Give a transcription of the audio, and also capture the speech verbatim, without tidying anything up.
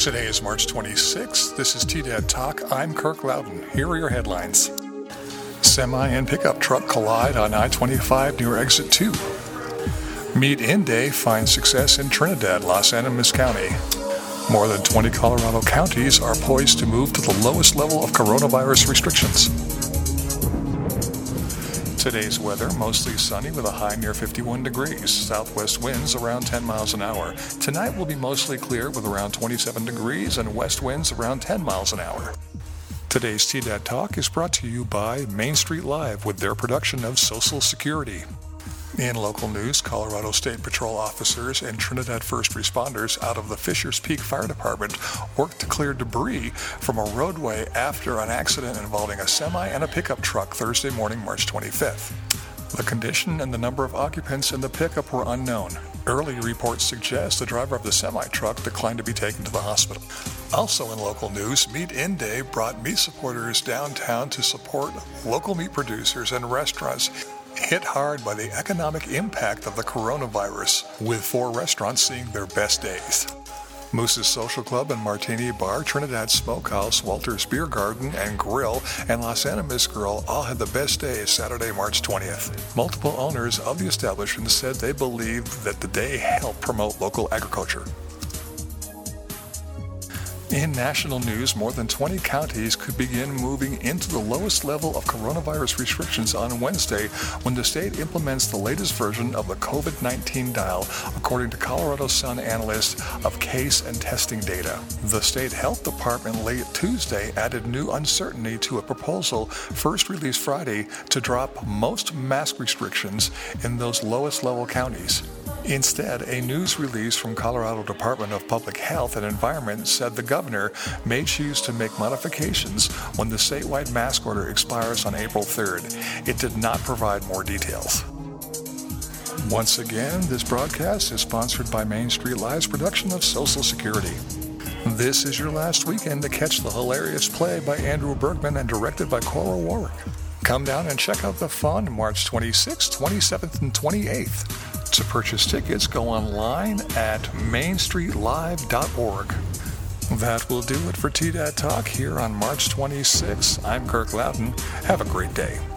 Today is March twenty-sixth. This is T-Dad Talk. I'm Kirk Loudon. Here are your headlines. Semi and pickup truck collide on I twenty-five near Exit two. Meet Inde finds success in Trinidad, Los Animas County. More than twenty Colorado counties are poised to move to the lowest level of coronavirus restrictions. Today's weather, mostly sunny with a high near fifty-one degrees. Southwest winds around ten miles an hour. Tonight will be mostly clear with around twenty-seven degrees and west winds around ten miles an hour. Today's T-Dad Talk is brought to you by Main Street Live with their production of Social Security. In local news, Colorado State Patrol officers and Trinidad first responders out of the Fishers Peak Fire Department worked to clear debris from a roadway after an accident involving a semi and a pickup truck Thursday morning, March twenty-fifth. The condition and the number of occupants in the pickup were unknown. Early reports suggest the driver of the semi-truck declined to be taken to the hospital. Also in local news, Meet Inde brought meat supporters downtown to support local meat producers and restaurants hit hard by the economic impact of the coronavirus, with four restaurants seeing their best days. Moose's Social Club and Martini Bar, Trinidad Smokehouse, Walter's Beer Garden and Grill, and Los Animas Grill all had the best days Saturday, March twentieth. Multiple owners of the establishment said they believed that the day helped promote local agriculture. In national news, more than twenty counties could begin moving into the lowest level of coronavirus restrictions on Wednesday when the state implements the latest version of the COVID nineteen dial, according to Colorado Sun analysts of case and testing data. The state health department late Tuesday added new uncertainty to a proposal first released Friday to drop most mask restrictions in those lowest level counties. Instead, a news release from Colorado Department of Public Health and Environment said the governor may choose to make modifications when the statewide mask order expires on April third. It did not provide more details. Once again, this broadcast is sponsored by Main Street Live's production of Social Security. This is your last weekend to catch the hilarious play by Andrew Bergman and directed by Cora Warwick. Come down and check out the fun March twenty-sixth, twenty-seventh, and twenty-eighth. To purchase tickets, go online at main street live dot org. That will do it for T-Dad Talk here on March twenty-sixth. I'm Kirk Loudon. Have a great day.